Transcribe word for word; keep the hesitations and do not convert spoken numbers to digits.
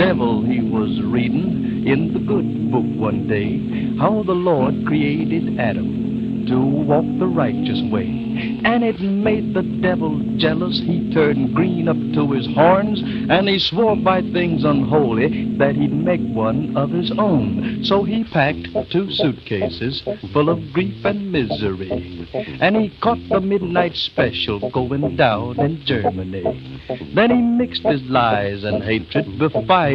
devil, he was reading in the good book one day how the Lord created Adam to walk the righteous way. And it made the devil jealous. He turned green up to his horns, and he swore by things unholy that he'd make one of his own. So he packed two suitcases full of grief and misery, and he caught the midnight special going down in Germany. Then he mixed his lies and hatred before